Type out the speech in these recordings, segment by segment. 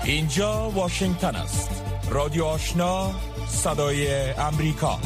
اینجا واشنگتن است. رادیو آشنا، صدای امریکا.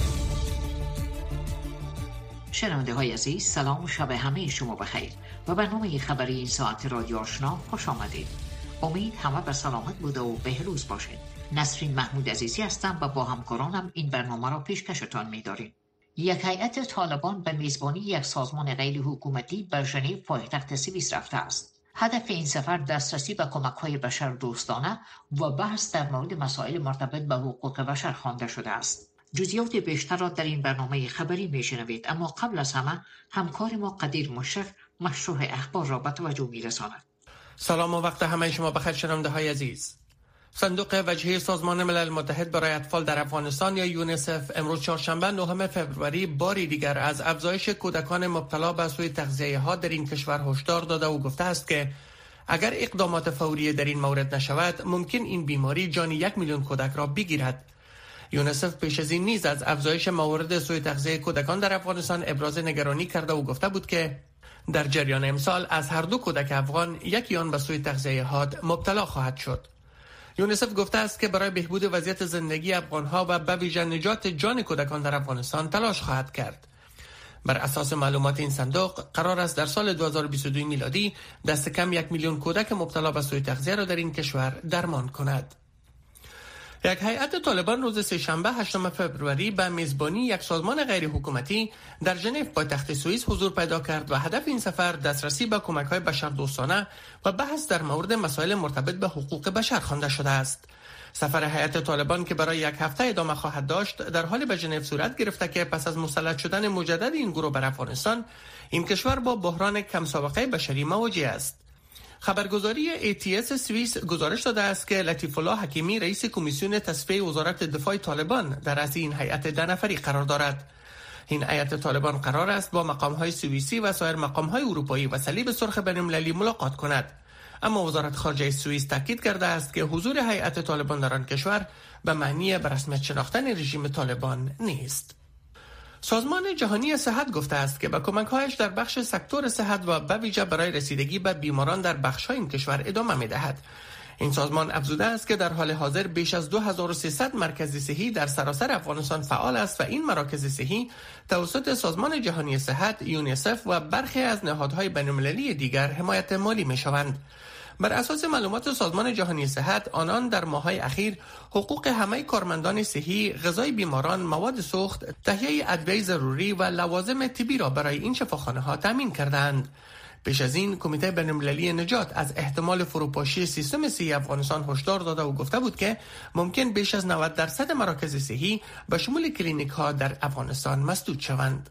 شنونده های عزیز، سلام و شب همه شما بخیر و برنامه خبری این ساعت رادیو آشنا خوش آمدید. امید همه به سلامت بوده و بهروز باشید. نسرین محمود عزیزی هستم و با همکارانم این برنامه را پیشکشتان می‌داریم. یک هیئت طالبان به میزبانی یک سازمان غیر حکومتی به ژنو پایتخت سوئیس رفته است. هدف این سفر دسترسی به کمک‌های بشردوستانه و بحث در مورد مسائل مرتبط به حقوق بشر خوانده شده است. جزئیات بیشتر را در این برنامه خبری میشنوید، اما قبل از همه همکار ما قدیر مشرف مشروع اخبار را به توجه میرساند. سلام و وقت همه شما بخیر شنونده های عزیز. صندوق وجهی سازمان ملل متحد برای اطفال در افغانستان یا یونیسف امروز چهارشنبه 9 فوریه باری دیگر از افزایش کودکان مبتلا به سوء تغذیه ها در این کشور هشدار داده و گفته است که اگر اقدامات فوری در این مورد نشود ممکن این بیماری جان 1 میلیون کودک را بگیرد. یونیسف پیش از این نیز از افزایش موارد سوء تغذیه کودکان در افغانستان ابراز نگرانی کرده و گفته بود که در جریان امسال از هر 2 کودک افغان یکی آن به سوء تغذیه حاد مبتلا خواهد شد. یونیسف گفته است که برای بهبود وضعیت زندگی افغان‌ها و به ویژه نجات جان کودکان در افغانستان تلاش خواهد کرد. بر اساس معلومات این صندوق قرار است در سال 2022 میلادی دست کم 1 میلیون کودک مبتلا به سوء تغذیه را در این کشور درمان کند. یک هیئت طالبان روز سه‌شنبه 8 فوریه به میزبانی یک سازمان غیر حکومتی در ژنو پایتخت سوئیس حضور پیدا کرد و هدف این سفر دسترسی به کمک‌های بشردوستانه و بحث در مورد مسائل مرتبط به حقوق بشر خوانده شده است. سفر هیئت طالبان که برای 1 هفته ادامه خواهد داشت در حال به ژنو صورت گرفته که پس از مسلط شدن مجدد این گروه بر افغانستان این کشور با بحران کم سابقه بشری مواجه است. خبرگزاری ATS سوئیس گزارش داده است که لطیف الله حکیمی رئیس کمیسیون تصفیه وزارت دفاع طالبان در رأس این هیئت 10 نفری قرار دارد. این هیئت طالبان قرار است با مقام‌های سوئیسی و سایر مقام‌های اروپایی و صلیب سرخ بین‌المللی ملاقات کند. اما وزارت خارجه سوئیس تاکید کرده است که حضور هیئت طالبان در آن کشور به معنی به رسمیت شناختن رژیم طالبان نیست. سازمان جهانی صحت گفته است که با کمک‌هایش در بخش سکتور صحت و به ویژه برای رسیدگی به بیماران در بخش‌های این کشور ادامه می‌دهد. این سازمان افزوده است که در حال حاضر بیش از 2300 مرکز صحی در سراسر افغانستان فعال است و این مراکز صحی توسط سازمان جهانی صحت، یونیسف و برخی از نهادهای بین‌المللی دیگر حمایت مالی می‌شوند. بر اساس معلومات سازمان جهانی صحت، آنان در ماه‌های اخیر حقوق همه کارمندان صحی، غذای بیماران، مواد سوخت، تهیه ادویه ضروری و لوازم طبی را برای این شفاخانه‌ها تامین کردند. پیش از این کمیته بین‌المللی نجات از احتمال فروپاشی سیستم صحی افغانستان هشدار داده و گفته بود که ممکن بیش از 90% مراکز صحی به شمول کلینیک‌ها در افغانستان مسدود شوند.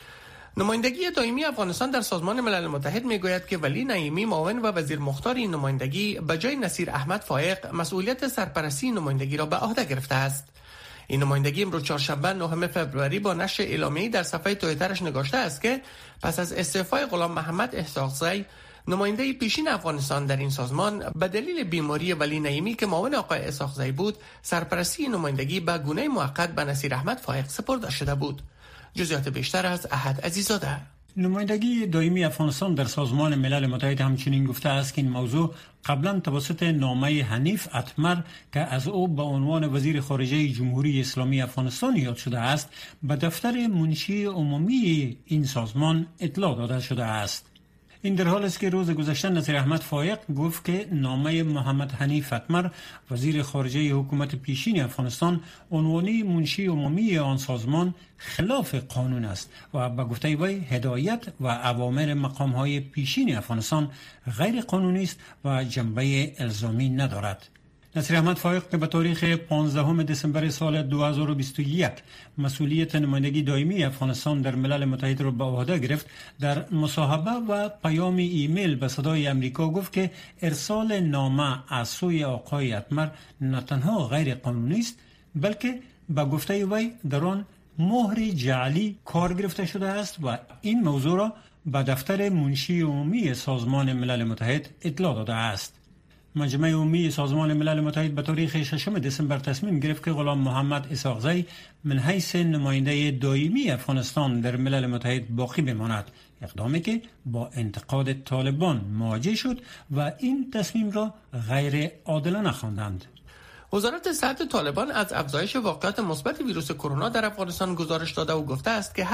نمایندگی دائمی افغانستان در سازمان ملل متحد میگوید که ولی نعیمی معاون و وزیر مختار این نمایندگی به جای نصیر احمد فائق مسئولیت سرپرستی نمایندگی را به عهده گرفته است. این نمایندگی امروز چهارشنبه 9 فوریه با نشر اعلامیه‌ای در صفحه توییترش نگاشته است که پس از استعفای غلام محمد اسحاقزی نماینده پیشین افغانستان در این سازمان به دلیل بیماری ولی نعیمی که معاون آقای اسحاقزی بود، سرپرستی نمایندگی به گونه موقت به نصیر احمد فائق سپرده شده بود. جزئیات بیشتر از احد عزیزاده. نمایندگی دائمی افغانستان در سازمان ملل متحد همچنین گفته است که این موضوع قبلا توسط نامه حنیف اتمر که از او به عنوان وزیر خارجه جمهوری اسلامی افغانستان یاد شده است به دفتر منشی عمومی این سازمان اطلاع داده شده است. این در حال است که روز گذشته نصیر احمد فائق گفت که نامه محمد حنیف اتمر وزیر خارجه حکومت پیشین افغانستان عنوانی منشی عمومی آن سازمان خلاف قانون است و به گفته وی هدایت و اوامر مقام‌های پیشین افغانستان غیر قانونی است و جنبه الزامی ندارد. نصیر احمد فائق که به تاریخ 15 دسامبر سال 2021 مسئولیت نمایندگی دائمی افغانستان در ملل متحد را به عهده گرفت، در مصاحبه و پیام ایمیل به صدای امریکا گفت که ارسال نامه از سوی آقای اتمر نه تنها غیر قانونی است بلکه به گفته وی در آن مهر جعلی کار گرفته شده است و این موضوع را به دفتر منشی عمومی سازمان ملل متحد اطلاع داده است. مجمع عمومی سازمان ملل متحد به تاریخ 6 دسامبر تصمیم گرفت که غلام محمد اسحاقزی من حیث نماینده دائمی افغانستان در ملل متحد باقی بماند. اقدامی که با انتقاد طالبان مواجه شد و این تصمیم را غیر عادلانه خواندند. وزارت صحت طالبان از افزایش واقعات مثبت ویروس کرونا در افغانستان گزارش داده و گفته است که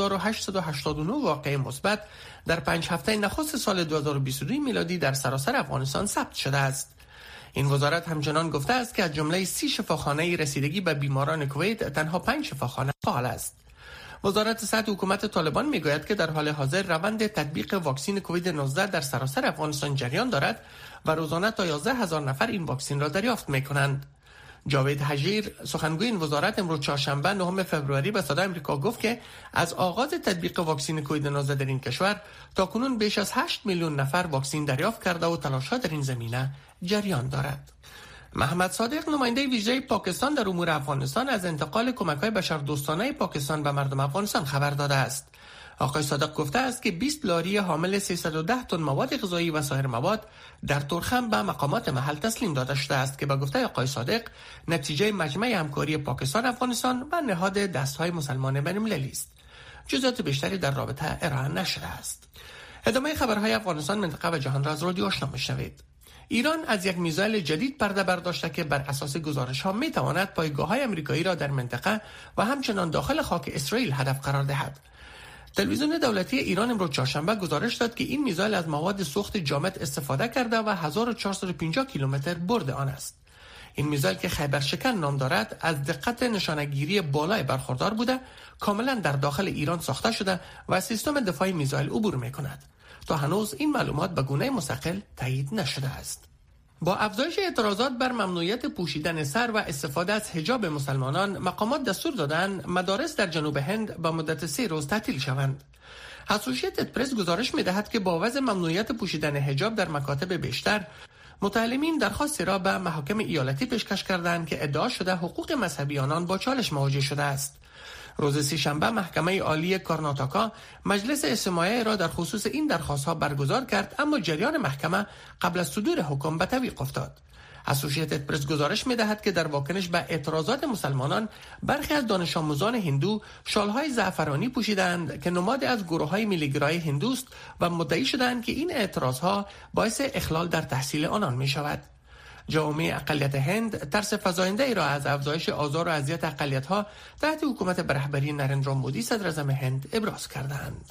8889 واقعه مثبت در 5 هفته نخست سال 2022 میلادی در سراسر افغانستان ثبت شده است. این وزارت همچنان گفته است که از جمله 30 شفاخانه رسیدگی به بیماران کووید تنها 5 شفاخانه فعال است. وزارت صحت حکومت طالبان میگوید که در حال حاضر روند تطبیق واکسن کووید 19 در سراسر افغانستان جریان دارد و روزانه تا 11000 نفر این واکسن را دریافت میکنند. جاوید حجیر سخنگوی این وزارت امروز چهارشنبه 9 فوریه به صدای آمریکا گفت که از آغاز تطبیق واکسن کووید 19 در این کشور تاکنون بیش از 8 میلیون نفر واکسن دریافت کرده و تلاش‌ها در این زمینه جریان دارد. محمد صادق نماینده ویژه پاکستان در امور افغانستان از انتقال کمک‌های بشردوستانه پاکستان به مردم افغانستان خبر داده است. آقای صادق گفته است که 20 لاری حامل 310 تن مواد غذایی و سایر مواد در تورخم به مقامات محل تسلیم داده شده است که به گفته آقای صادق نتیجه مجمع همکاری پاکستان افغانستان و نهاد دست‌های مسلمان بین‌المللی است. جزئیات بیشتری در رابطه ارائه نشده است. ادامه خبرهای افغانستان، منطقه و جهان را از رادیو آشنا میشنوید. ایران از یک میزایل جدید پرده برداشته که بر اساس گزارش‌ها می‌تواند پایگاه‌های آمریکایی را در منطقه و همچنان داخل خاک اسرائیل هدف قرار دهد. تلویزیون دولتی ایران امروز چهارشنبه گزارش داد که این میزایل از مواد سوخت جامد استفاده کرده و 1450 کیلومتر برد آن است. این میزایل که خیبرشکن نام دارد از دقت نشانه‌گیری بالای برخوردار بوده، کاملا در داخل ایران ساخته شده و سیستم دفاعی میزایل عبور می‌کند. تا هنوز این معلومات به گونه مستقل تایید نشده است. با افزایش اعتراضات بر ممنوعیت پوشیدن سر و استفاده از حجاب مسلمانان، مقامات دستور دادند مدارس در جنوب هند به مدت 3 روز تعطیل شوند. اسوسییتد پرس گزارش می‌دهد که با وضع ممنوعیت پوشیدن حجاب در مکاتب بیشتر، متعلمین درخواستی را به محاکم ایالتی پیشکش کردند که ادعا شده حقوق مذهبی آنان با چالش مواجه شده است. روز سه‌شنبه محکمه عالی کرناتاکا مجلس استماعی را در خصوص این درخواست‌ها برگزار کرد، اما جریان محکمه قبل از صدور حکم به تعویق افتاد. اسوسییتد پرس گزارش می‌دهد که در واکنش به اعتراضات مسلمانان، برخی از دانش آموزان هندو شال‌های زعفرانی پوشیدند که نماد از گروه‌های ملی‌گرای هندوست و مدعی شدند که این اعتراضها باعث اخلال در تحصیل آنان می‌شود. جامعه اقلیت هند ترس فزاینده‌ای را از افزایش آزار و اذیت اقلیت‌ها تحت حکومت به رهبری نریندرا مودی صدر اعظم هند ابراز کردند.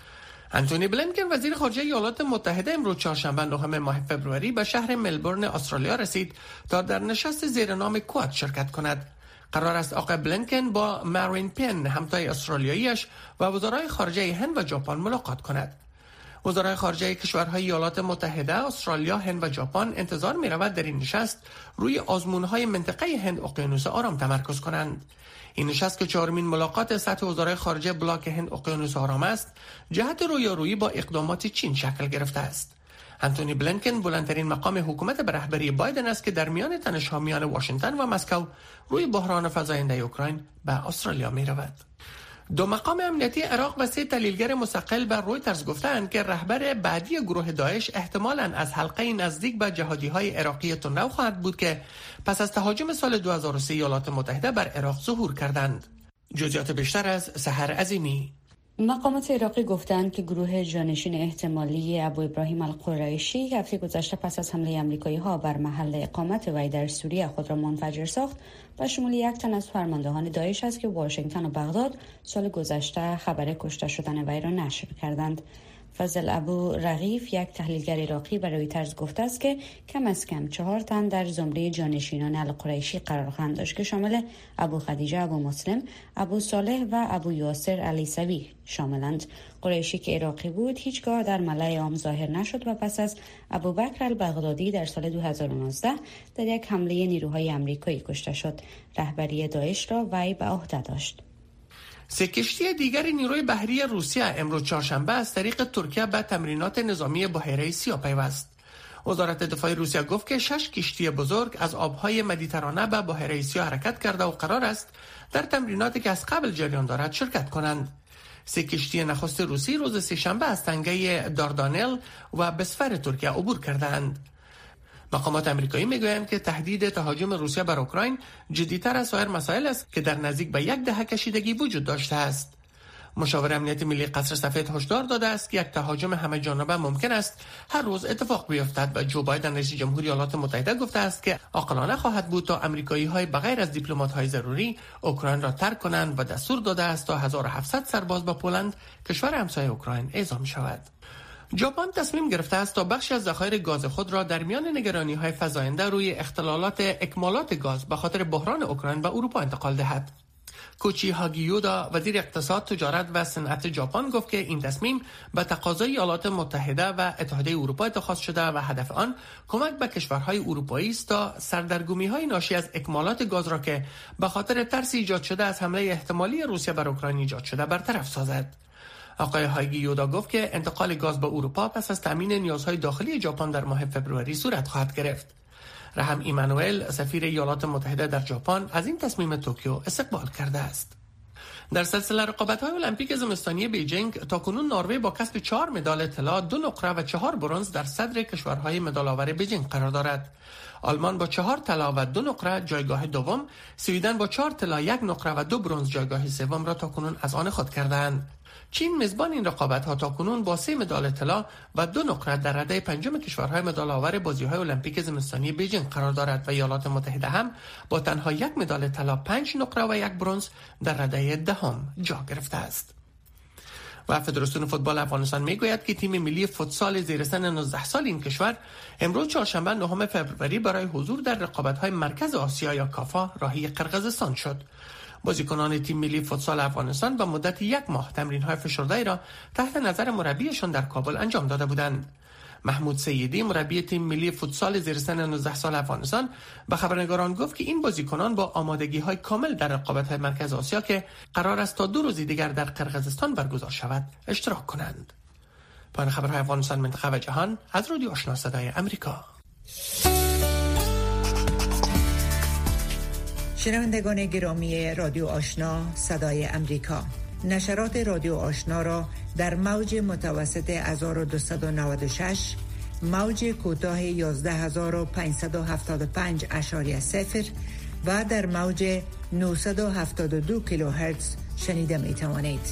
انتونی بلینکن وزیر خارجه ایالات متحده امروز چهارشنبه 9 ماه فوریه به شهر ملبورن استرالیا رسید تا در نشست زیر نام کواد شرکت کند. قرار است آقای بلینکن با مارین پن همتای استرالیاییش و وزرای خارجه هند و ژاپن ملاقات کند. وزرای خارجه کشورهای ایالات متحده، استرالیا، هند و ژاپن انتظار می‌رود در این نشست روی آزمون‌های منطقه هند اقیانوس آرام تمرکز کنند. این نشست که 4مین ملاقات سطح وزرای خارجه بلاک هند اقیانوس آرام است، جهت رویارویی با اقدامات چین شکل گرفته است. انتونی بلینکن بلندترین مقام حکومت به رهبری بایدن است که در میان تنش‌ها میان واشنگتن و مسکو روی بحران فزاینده اوکراین به استرالیا می‌رود. 2 مقام امنیتی عراق و 3 تحلیلگر مستقل بر رویترز گفتند که رهبر بعدی گروه داعش احتمالاً از حلقه نزدیک به جهادی‌های عراقی تندرو خواهد بود که پس از تهاجم سال 2003 ایالات متحده بر عراق ظهور کردند. جزئیات بیشتر از سحر عظیمی. مقامات عراقی گفتند که گروه جانشین احتمالی ابو ابراهیم القریشی که هفته گذشته پس از حمله آمریکایی‌ها بر محل اقامت وی در سوریه خود را منفجر ساخت، به شمول 1 تن از فرماندهان داعش است که واشنگتن و بغداد سال گذشته خبر کشته شدن وی را نشر کردند. فضل ابو رغیف، یک تحلیلگر عراقی، برای رویترز گفته است که کم از کم 4 تن در زمره جانشینان القریشی قرار خواهند داشت که شامل ابو خدیجه ابو مسلم، ابو صالح و ابو یاسر علیسوی شاملند. قریشی که عراقی بود هیچگاه در ملأ عام ظاهر نشد و پس از ابوبکر البغدادی در سال 2019 در یک حمله نیروهای آمریکایی کشته شد. رهبری داعش را وی به عهده داشت. 3 کشتی دیگر نیروی بحری روسیه امروز چهارشنبه از طریق ترکیه به تمرینات نظامی بحیره سیاه پیوست. وزارت دفاع روسیه گفت که 6 کشتی بزرگ از آبهای مدیترانه به بحیره سیاه حرکت کرده و قرار است در تمریناتی که از قبل جریان دارد شرکت کنند. 3 کشتی نخست روسی روز سه‌شنبه از تنگه داردانل و بسفر ترکیه عبور کردند. مقامات آمریکایی میگویند که تهدید تهاجم روسیه بر اوکراین جدی‌تر از سایر مسائل است که در نزدیک به 10 کشیدگی وجود داشته است. مشاور امنیت ملی قصر سفید هشدار داده است که یک تهاجم همه جانبه ممکن است هر روز اتفاق بیفتد و جو بایدن رئیس جمهوری ایالات متحده گفته است که عاقلانه خواهد بود تا آمریکایی‌های بغیر از دیپلمات‌های ضروری اوکراین را ترک کنند و دستور داده است تا 1700 سرباز با پولند کشور همسایه اوکراین اعزام شود. ژاپن تصمیم گرفته است تا بخشی از ذخایر گاز خود را در میان نگرانی‌های فزاینده روی اختلالات اکمالات گاز به خاطر بحران اوکراین به اروپا انتقال دهد. کوچی هاگیودا وزیر اقتصاد، تجارت و صنعت ژاپن گفت که این تصمیم به تقاضای ایالات متحده و اتحادیه اروپا اتخاذ شده و هدف آن کمک به کشورهای اروپایی است تا سردرگمی‌های ناشی از اکمالات گاز را که به خاطر ترس ایجاد شده از حمله احتمالی روسیه بر اوکراین ایجاد شده برطرف سازد. آقای هاگیودا گفت که انتقال گاز به اروپا پس از تامین نیازهای داخلی ژاپن در ماه فوریه صورت خواهد گرفت. رحم ایمانوئل سفیر ایالات متحده در ژاپن از این تصمیم توکیو استقبال کرده است. در سلسله رقابت‌های المپیک زمستانی بیجینگ تاکنون نروژ با کسب 4 مدال طلا، 2 نقره و 4 برنز در صدر کشورهای مدال‌آور بیجینگ قرار دارد. آلمان با 4 طلا و 2 نقره جایگاه دوم، سوئیدن با 4 طلا، 1 نقره و 2 برنز جایگاه سوم را تاکنون از آن خود کردند. چین میزبان این رقابت‌ها تاکنون با 3 مدال طلا و 2 نقره در رده پنجم کشورهای مدال‌آور بازی‌های المپیک زمستانی بیجینگ قرار دارد و ایالات متحده هم با تنها 1 مدال طلا، 5 نقره و 1 برنز در رده دهم جا گرفته است. و فدراسیون فوتبال افغانستان میگوید که تیم ملی فوتسال زیر سن 19 سال این کشور امروز چهارشنبه 9 فوریه برای حضور در رقابت‌های مرکز آسیا یا کافا راهی قرقیزستان شد. بازیکنان تیم ملی فوتسال افغانستان به مدت 1 ماه تمرین‌های فشرده را تحت نظر مربیشان در کابل انجام داده بودند. محمود سیدی مربی تیم ملی فوتسال زیر سن 19 سال افغانستان به خبرنگاران گفت که این بازیکنان با آمادگی‌های کامل در رقابت‌های مرکز آسیا که قرار است تا 2 روز دیگر در قرقیزستان برگزار شود اشتراک کنند. پایان خبرهای افغانستان، منطقه و جهان از رادیو آشنا صدای آمریکا. شنوندگان گرامی رادیو آشنا صدای امریکا، نشرات رادیو آشنا را در موج متوسط 1296، موج کوتاه 11575.0 و در موج 972 کیلوهرتز شنیده می توانید.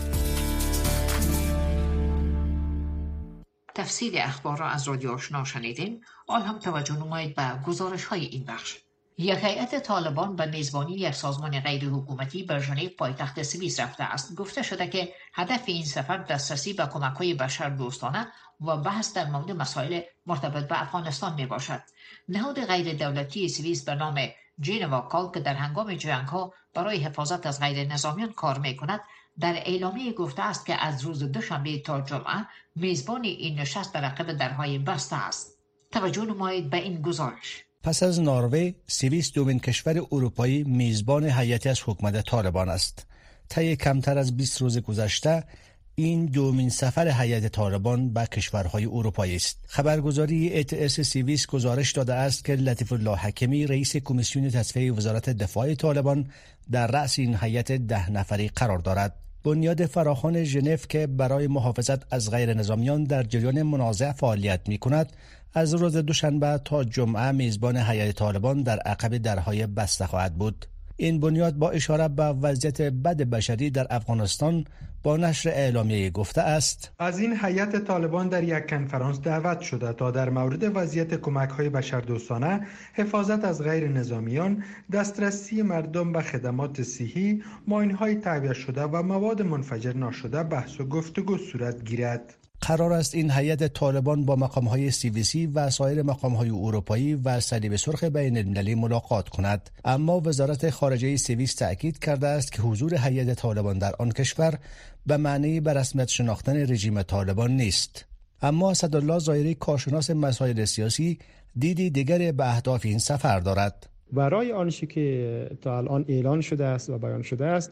تفصیل اخبار را از رادیو آشنا شنیدیم. حال هم توجه نمایید به گزارش های این بخش. یک هیئت طالبان به میزبانی یک سازمان غیر حکومتی به ژنو پایتخت سوئیس رفته است. گفته شده که هدف این سفر دسترسی به کمک‌های بشردوستانه و بحث در مورد مسائل مرتبط به افغانستان می باشد. نهاد غیر دولتی سوئیس به نام جنوا کال که در هنگام جنگ‌ها برای حفاظت از غیر نظامیان کار می کند، در اعلامیه گفته است که از روز دوشنبه تا جمعه میزبان این نشست در عقب درهای بسته است. توجه نمایید به این گزارش. پس از نروژ، سوئیس دومین کشور اروپایی میزبان هیئتی از حکومت طالبان است. طی کمتر از 20 روز گذشته، این دومین سفر هیئت طالبان به کشورهای اروپایی است. خبرگزاری ETS سوئیس گزارش داده است که لطیف الله حکیمی رئیس کمیسیون تصفیه وزارت دفاع طالبان در رأس این هیئت 10 نفری قرار دارد. بنیاد فراخوان ژنو که برای محافظت از غیر نظامیان در جریان منازعه فعالیت می‌کند، از روز دوشنبه تا جمعه میزبان هیئت طالبان در عقب درهای بسته خواهد بود. این بنیاد با اشاره به وضعیت بد بشری در افغانستان با نشر اعلامیه گفته است: از این هیئت طالبان در یک کنفرانس دعوت شده تا در مورد وضعیت کمک‌های بشردوستانه، حفاظت از غیر نظامیان، دسترسی مردم به خدمات صحی، ماین‌های تعبیه شده و مواد منفجر ناشده بحث و گفتگو صورت گیرد. قرار است این هیئت طالبان با مقام‌های سوئیسی و سایر مقام‌های اروپایی و صلیب سرخ بین‌المللی ملاقات کند، اما وزارت خارجه سوئیس تأکید کرده است که حضور هیئت طالبان در آن کشور به معنی به رسمیت شناختن رژیم طالبان نیست. اما اسدالله ظاهری کارشناس مسائل سیاسی دیدی دیگر به اهداف این سفر دارد. برای آنچه که تا الان اعلان شده است و بیان شده است،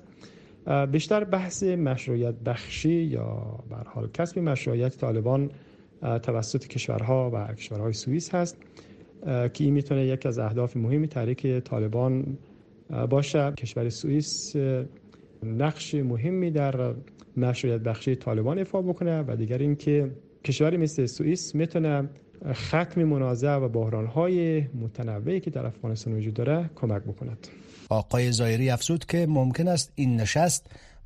بیشتر بحث مشروعیت بخشی یا به هر حال کسب مشروعیت طالبان توسط کشورها و کشورهای سوئیس هست که این میتونه یک از اهداف مهمی تحریک طالبان باشه. کشور سوئیس نقش مهمی در مشروعیت بخشی طالبان ایفا بکنه و دیگر اینکه کشوری مثل سوئیس میتونه ختم منازعه و بحران‌های متنوعی که در افغانستان وجود داره کمک بکند. آقای ظاهری افزود که ممکن است این نشست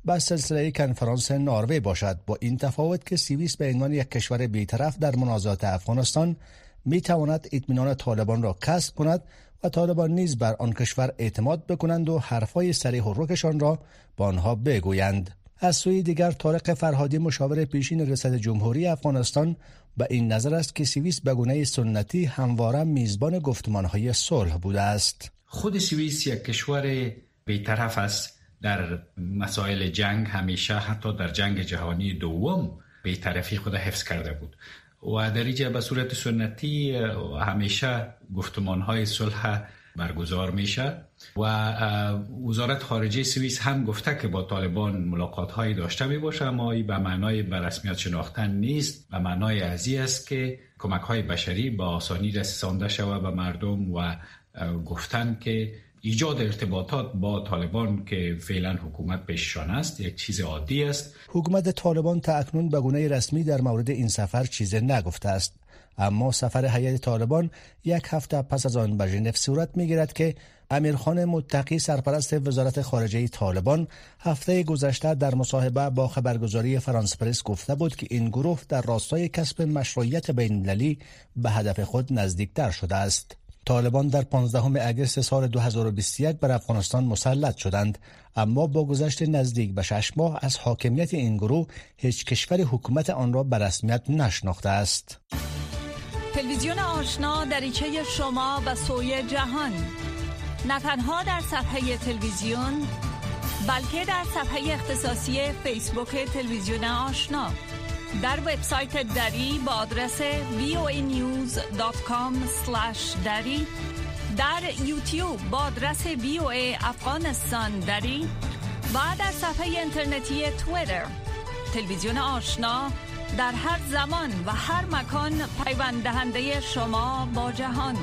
به سلسله کنفرانس نروژ باشد، با این تفاوت که سوئیس به عنوان یک کشور بی‌طرف در منازعات افغانستان می تواند اطمینان طالبان را کسب کند و طالبان نیز بر آن کشور اعتماد بکنند و حرفای صریح و رکشان را با آنها بگویند. از سوی دیگر طارق فرهادی مشاور پیشین ریاست جمهوری افغانستان به این نظر است که سوئیس به گونه سنتی همواره میزبان گفتمان‌های صلح بوده است. خود سوئیس یک کشور بی‌طرف است در مسائل جنگ، همیشه حتی در جنگ جهانی دوم بی‌طرفی خود حفظ کرده بود و در اینجا به صورت سنتی همیشه گفتمان‌های صلح برگزار میشه و وزارت خارجه سوئیس هم گفته که با طالبان ملاقات‌هایی داشته میباشه، اما این به معنای به رسمیت شناختن نیست، به معنای ازی است که کمک‌های بشری با آسانی رسانده شود به مردم و گفتن که ایجاد ارتباطات با طالبان که فعلا حکومت پیششان است یک چیز عادی است. حکومت طالبان تا اکنون به گونه رسمی در مورد این سفر چیزی نگفته است، اما سفر هیئت طالبان یک هفته پس از آن به ژنو صورت می‌گیرد که امیرخان متقی سرپرست وزارت خارجه طالبان هفته گذشته در مصاحبه با خبرگزاری فرانس پرس گفته بود که این گروه در راستای کسب مشروعیت بین‌المللی به هدف خود نزدیکتر شده است. طالبان در 15 اگست سال 2021 بر افغانستان مسلط شدند، اما با گذشت نزدیک به 6 ماه از حاکمیت این گروه هیچ کشور حکومت آن را به رسمیت نشناخته است. تلویزیون آشنا دریچه شما به سوی جهان، نه تنها در صفحه تلویزیون بلکه در صفحه اختصاصی فیسبوک تلویزیون آشنا، در وبسایت دری با آدرس voanews.com/dari، در یوتیوب با آدرس VOA افغانستان دری و در صفحه اینترنتی توییتر. تلویزیون آشنا در هر زمان و هر مکان پیوند دهنده شما با جهان.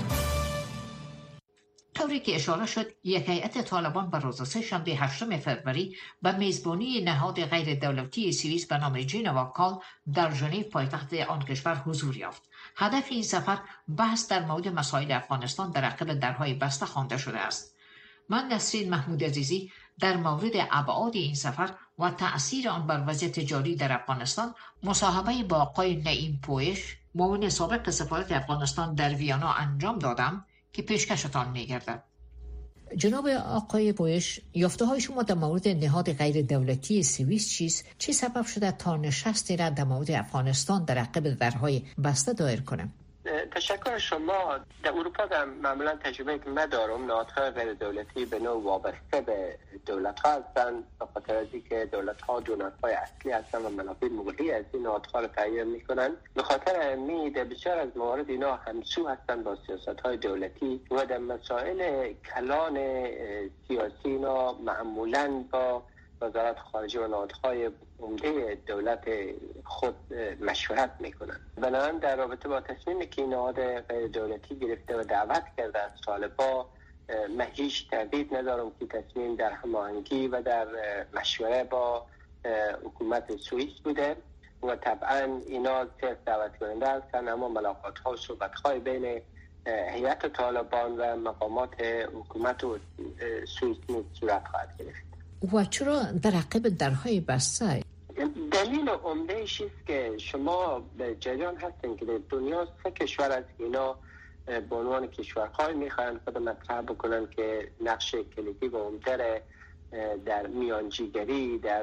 طوری که اشاره شد، یک هیئت طالبان به روز سه‌شنبه 8 فوریه به میزبانی نهاد غیر دولتی سوئیس به نام جنوا کال در ژنو پایتخت آن کشور حضور یافت. هدف این سفر بحث در مورد مسائل افغانستان در عقب درهای بسته خوانده شده است. من نسرین محمود عزیزی در مورد ابعاد این سفر و تأثیر آن بر وضعیت جاری در افغانستان مصاحبه با آقای نعیم پویش، معاون سابق سفارت افغانستان در ویانا انجام دادم که پیشکشتان می‌گردد. جناب آقای پویش، یافته‌های شما در مورد نهاد غیر دولتی سوئیس چیست؟ چه سبب شده تا نشستی را در مورد افغانستان در عقب درهای بسته دایر کنم؟ تشکر شما. در اروپا معمولا تجربه که من دارم، نهادهای غیر دولتی به نوع وابسته به دولت ها هستند، به خاطر از اینکه دولت ها دونرهای اصلی هستند و منافع ملی از این نهادها را تعیین میکنند. به خاطر همین در بسیار از موارد اینا همسو هستند با سیاست های دولتی و در مسائل کلان سیاسی اینا معمولا با وزارت خارجه و نهادهای عمده دولت خود مشورت میکنند. بنابراین در رابطه با تصمیمی که نهاد غیر دولتی گرفته و دعوت کرده از طالبان، من هیچ تردید ندارم که تصمیم در هماهنگی و در مشوره با حکومت سوئیس بوده و طبعا اینا صرف دعوت کننده هستند، اما ملاقات ها و صحبت های بین هیئت طالبان و مقامات حکومت و سوئیس صورت خواهد گرفت. و چرا در عقب درهای بسته؟ دلیل عمده‌اش است که شما به جریان هستین که در دنیا 3 کشور از اینا به عنوان کشورهای میخواهند خود مطرح بکنن که نقش کلیدی و عمده در میانجیگری، در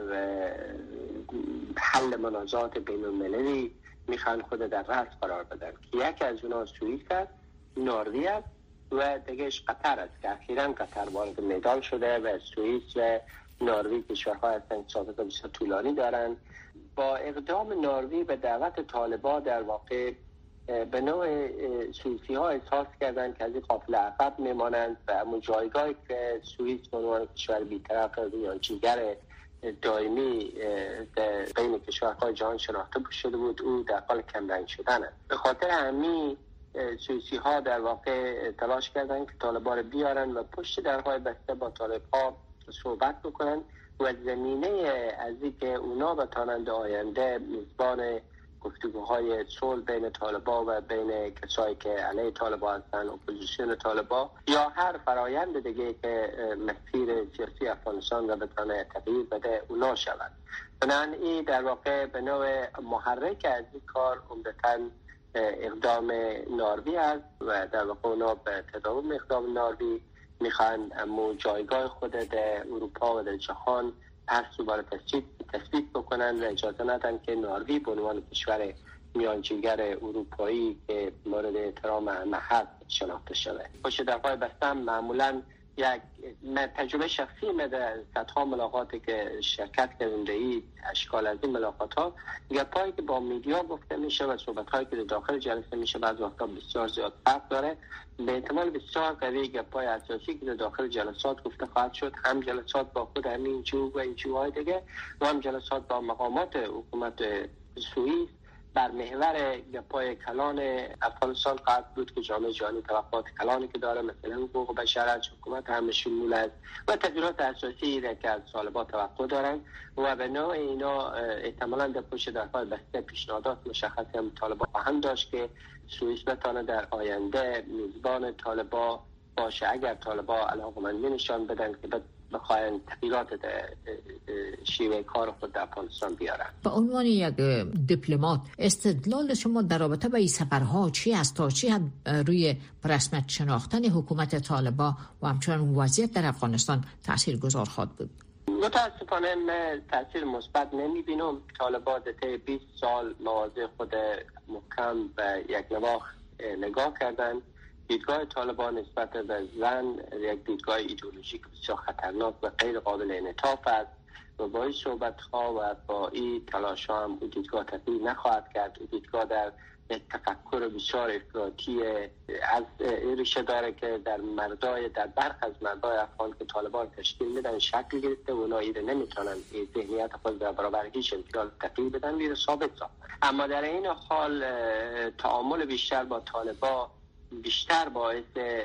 حل منازعات بین المللی میخواهند خود در رأس قرار بدن که یکی از اونها سوئیس است، نروژ است و دیگهش قطر است که اخیراً قطر وارد میدان شده و سوئیس و نروژ کشورها هستند که سابقه بسیار طولانی دارند. با اقدام نروژ به دعوت طالبان در واقع به نوع سوئیسی ها احساس کردند که از این قافله عقب میمانند و همون جایگاهی که سوئیس به عنوان کشور بی‌طرف میانجیگر دائمی بین کشورهای جهان شناخته شده بود، او در حال کمرنگ شدن است. به خاطر همین سوئیسی ها در واقع تلاش کردند که طالبان بیارن و پشت درهای بسته با طالبان صحبت بکنن و زمینه از اینکه اونا بتانند آینده میزبان گفتگوهای صلح بین طالبان و بین کسایی که علیه طالبان هستن، اپوزیسیون طالبان، یا هر فرایند دیگه که مسیر سیاسی افغانستان را بتونه تغییر بده اونا شود. بنابراین در واقع به نوع محرک از این کار عمدتاً اقدام ناروی است و در واقع اونا به تداوم اقدام ناروی میخوان امو جایگاه خود در اروپا و در جهان پس دوباره تثبیت بکنن و اجازه ندن که ناروی به عنوان کشور میانجیگر اروپایی که مورد احترام همه هست شناخته شده. پشت درهای بستم معمولا یک تجربه شخصی در صدها ملاقاتی که شرکت کردم ای اشکال از این ملاقات ها گپایی که با میدیا گفته میشه و صحبت هایی که داخل جلسه میشه بعض وقتا بسیار زیاد فرق داره. به احتمال بسیار قوی گپای اساسی که داخل جلسات گفته خواهد شد، هم جلسات با خود همین جو و این جوهای دیگه و هم جلسات با مقامات حکومت سوئیس بر محور گپای کلان افغانستان قرار بود که جامعه جهانی توقعات کلانی که داره مثلا حقوق بشر از حکومت همه شمول است و تغییرات اساسی را که از طالبان توقع دارن و به نوع اینا احتمالاً در پشت درهای بسته پیشنهادات مشخصی هم طالبان خواهند داشت که سوئیس بتونه در آینده میزبان طالبان باشه اگر طالبان علاقه‌مندی نشان بدن که بخواهند تغییرات شیوه کار خود در افغانستان بیارن. به عنوان یک دیپلمات استدلال شما در رابطه با این سفرها چی است تا چی حد روی رسمیت شناختن حکومت طالبان و همچنین وضعیت در افغانستان تاثیرگذار خواهد بود؟ متاسفانه من تاثیر مثبت نمیبینم. طالبان طی 20 سال مواضع خود محکم به یک نواخت نگاه کردن. دیدگاه طالبان نسبت به زن یک دیدگاه ایدئولوژیک بسیار خطرناک و غیر قابل انعطاف است و با این صحبت‌ها و با این تلاش‌ها هم اون دیدگاه تغییر نخواهد کرد. اون دیدگاه در یک تفکر بسیار افراطی از ریشه داره که در برخ از مردای افغان که طالبان تشکیل میدن شکل گرفته و اونا ایره نمیتونن ذهنیت خود در برابر هیچ امتیاز تغییر بدن میره ثابت ساخت. اما در این حال تعامل بیشتر با طالبان بیشتر باعث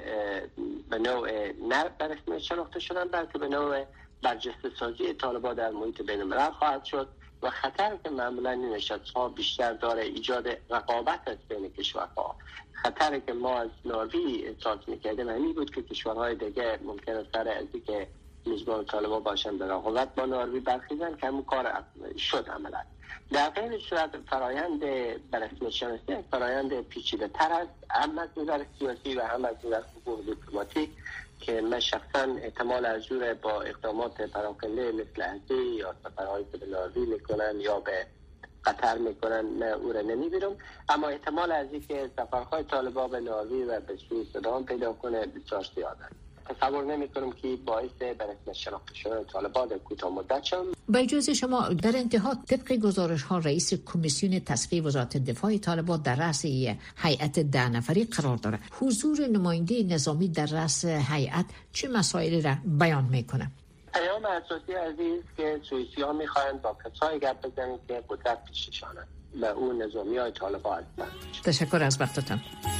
به نوع نه برسمیت شناخته شدن بلکه به نوع برجسته سازی طالبان در محیط بین الملل خواهد شد و خطر که معمولا این نشست‌ها بیشتر داره ایجاد رقابت است بین کشورها. خطری که ما از ناروی احساس می‌کردیم همین بود که کشورهای دیگه ممکن است سر از اینکه میزبان طالبان باشن به رقابت با ناروی برخیزن که همون کار شد عملا. در غیر صورت فرایند بررسی شناسی فرایند پیچیده تر است هم از نظر سیاسی و هم از نظر حقوق دیپلماتیک که من شخصا احتمال ازور با اقدامات پراکنده مثل هستی یا سفرهایی که به ناروی میکنن یا به قطر میکنن من او را نمیبینم، اما احتمال از اینکه سفرهای طالبان به ناروی و به سوئیس ادامه پیدا کنه بسیار زیاد است. تصور نمی‌کنم که باعث بررسی شناخته شدن طالبان در کوتاه مدت شد. با اجازه شما در انتها طبق گزارش‌ها رئیس کمیسیون تصفیه وزارت دفاع طالبان در رأس هیئت 10 نفری قرار دارد. حضور نماینده نظامی در رأس هیئت چه مسائلی را بیان می‌کنه؟ پیام اساسی عزیز که سوئیسی‌ها می‌خواهند با کسایی گپ بزنند که قدرت پیششانند و اون نظامی‌های طالبان هستند. تشکر از وقتتان.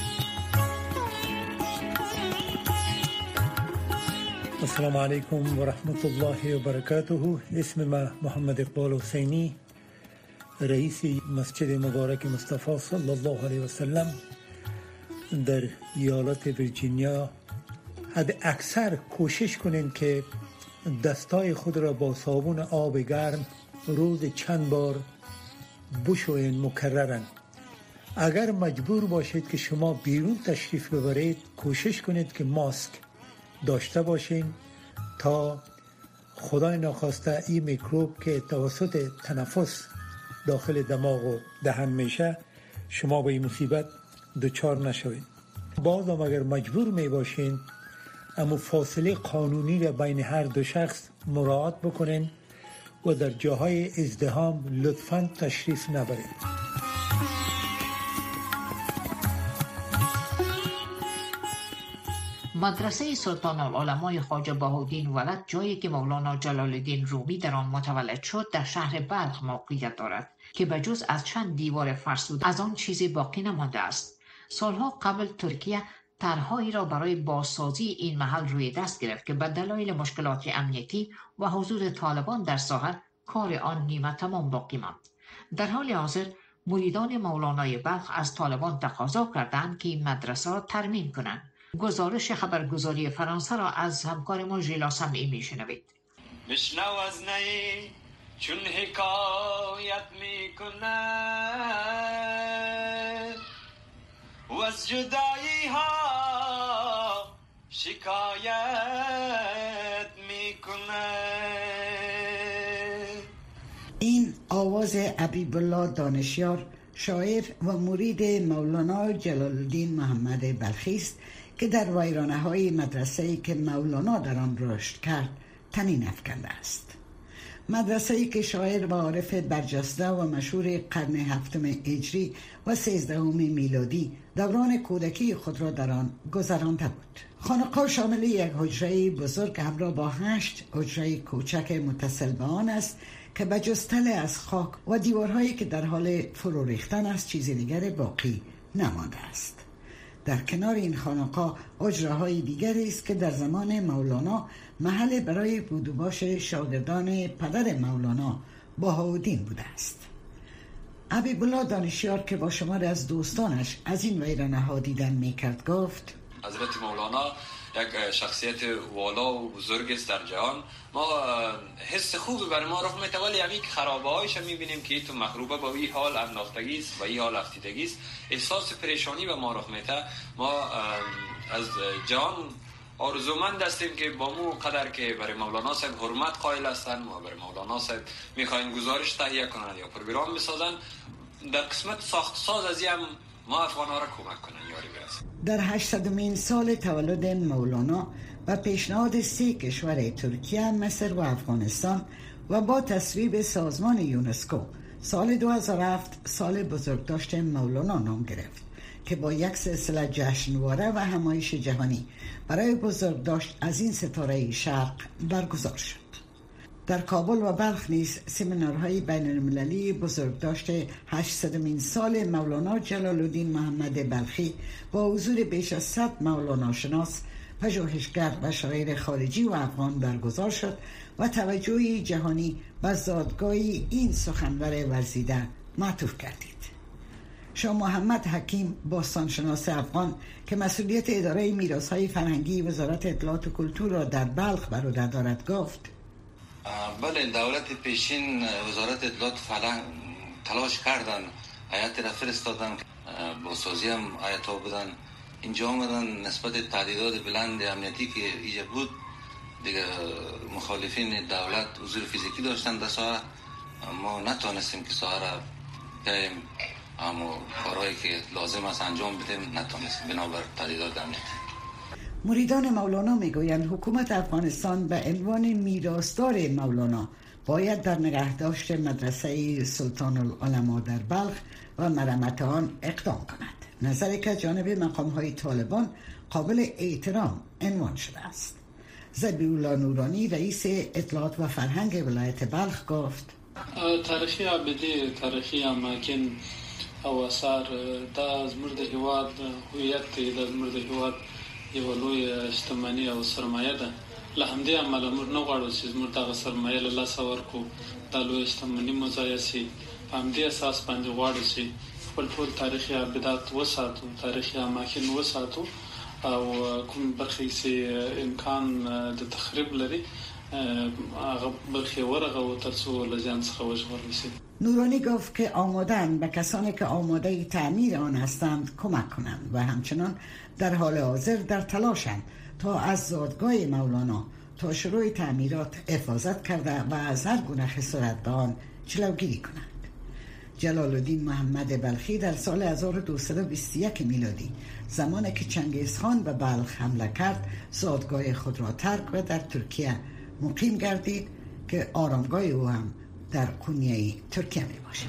السلام علیکم و رحمت الله و برکاته. اسم ما محمد اقبال حسینی، رئیس مسجد مبارک مصطفی صلی الله علیه و سلم در ایالت ویرجینیا. حد اکثر کوشش کنین که دستای خود را با صابون آب گرم روز چند بار بشوین مکررن. اگر مجبور باشید که شما بیرون تشریف ببرید کوشش کنید که ماسک داشته باشین تا خدای ناخواسته این میکروب که توسط تنفس داخل دماغ و دهن میشه شما به این مصیبت دچار نشوید. باز هم اگر مجبور می باشین اما فاصله قانونی را بین هر دو شخص مراعات بکنین و در جاهای ازدحام لطفاً تشریف نبرید. مدرسه سلطان العلمای خواجه بهاءالدین ولد، جایی که مولانا جلال الدین رومی در آن متولد شد، در شهر بلخ موقعیت دارد که بجز از چند دیوار فرسوده از آن چیزی باقی نمانده است. سالها قبل ترکیه طرحهایی را برای بازسازی این محل روی دست گرفت که به دلایل مشکلات امنیتی و حضور طالبان در ساحل کار آن نیمه تمام باقی ماند. در حال حاضر مریدان مولانای بلخ از طالبان تقاضا کردند که این مدرسه را ترمیم کنند. گزارش خبرگزاری فرانسه را از همکار ما ژیلا سمعی میشنوید. بشنو از نی چون حکایت میکنه و از جدایی ها شکایت میکنه. این آواز حبیبالله دانشیار، شاعر و مرید مولانا جلال الدین محمد بلخی است که در ویرانه‌های مدرسه‌ای که مولانا در آن رشد کرد طنین افکنده است. مدرسه‌ای که شاعر و عارف برجسته و مشهور قرن هفتم هجری و 13 میلادی دوران کودکی خود را در آن گذرانده بود. خانقاه شامل یک حجره بزرگ همراه با 8 حجره کوچک متصل به آن است که به جز تله از خاک و دیوارهایی که در حال فرو ریختن است چیزی دیگر باقی نمانده است. در کنار این خانقاه حجره‌های دیگری است که در زمان مولانا محل برای بود و باش شاگردان پدر مولانا بهاءالدین بوده است. حبیبالله دانشیار که با شماری از دوستانش از این ویرانه‌ها دیدن می‌کرد گفت: حضرت مولانا یک شخصیت والا و بزرگ است در جهان. ما حس خوبی برای ما رخ میده، ولی همین خرابه هایش میبینیم که تو مخروبه با این حال انداختگی است و این حال افتیدگی است. احساس پریشانی به ما رخ میده. ما از جهان آرزومند هستیم که با مو قدر که برای مولانا صاحب حرمت قائل هستن و برای مولانا صاحب میخواین گزارش تهیه کنن یا پروگرام بسازن، در قسمت ساخت ساز از هم ما افغان‌ها را کمک کنن یاری برسن. در 800مین سال تولد مولانا و پیشنهاد 3 کشور ترکیه، مصر و افغانستان و با تصویب سازمان یونسکو سال 2007 سال بزرگداشت مولانا نام گرفت که با یک سلسله جشنواره و همایش جهانی برای بزرگداشت از این ستاره شرق برگزار شد. در کابل و بلخ نیز سمینارهای بین المللی بزرگداشت 800مین سال مولانا جلال الدین محمد بلخی با حضور بیش از 100 مولانا شناس، پژوهشگر و شاعر خارجی و افغان برگزار شد و توجه جهانی به زادگاهی این سخنور ورزیده معطوف گردید. شاه محمد حکیم باستانشناس افغان که مسئولیت اداره میراث‌های فرهنگی وزارت اطلاعات و کلتور را در بلخ بر عهده دارد گفت: بله، دولت پیشین وزارت اطلاعات فرهنگ تلاش کردن، هیئت را فرستادن، با سازی هم هیئت ها بودن، اینجا آمدن. نسبت تعدیدات بلند امنیتی که ایجاد بود دیگه مخالفین دولت حضور فیزیکی داشتن در ساحه. ما نتونستیم که ساحه را بیاییم اما کارهایی که لازم است انجام بدیم نتونستیم بنابر تعدیدات امنیتی. مریدان مولانا میگویند حکومت افغانستان به عنوان میراثدار مولانا باید در نگهداشت مدرسه سلطان العلماء در بلخ و مرمت آن اقدام کند. نظری که جانب مقام‌های طالبان قابل احترام عنوان شده است. ذبیح‌الله نورانی رئیس اطلاعات و فرهنگ ولایت بلخ گفت: تاریخی عابدی، تاریخی اماکن او اثار دا زموږ د هیواد هویت دی، دا زموږ د هیواد یوه لویه شتمني او سرمایه ده. له همدې امله موږ نه غواړو چې زموږ دغه سرمایه له لاسه ورکړو، دا لویه شتمني مو ضایع شي. په همدې اساس باندې غواړو چې خپل ټول تاریخي عابدات وساتو، تاریخي اماکن وساتو او کوم برخې چې امکان د تخریب لري هغه برخې ورغوو تر څو له زیان څخه وژغورل شي. نورانی گفت که آمادن به کسانی که آماده تعمیر آن هستند کمک کنند و همچنان در حال حاضر در تلاشند تا از زادگاه مولانا تا شروع تعمیرات حفاظت کرده و از هر گونه خسارت به آن جلوگیری کنند. جلال الدین محمد بلخی در سال 1221 میلادی زمانی که چنگیزخان به بلخ حمله کرد زادگاه خود را ترک و در ترکیه مقیم گردید که آرامگاه او هم در کنیه ترکیه می باشد.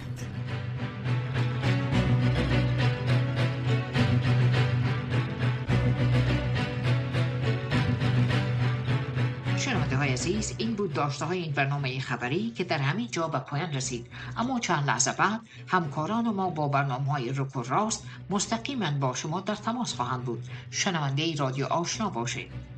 شنونده های عزیز، این بود داشته های این برنامه خبری که در همین جا به پایان رسید، اما چند لحظه بعد همکاران ما با برنامه های رک و راست مستقیما با شما در تماس خواهند بود. شنونده رادیو آشنا باشید.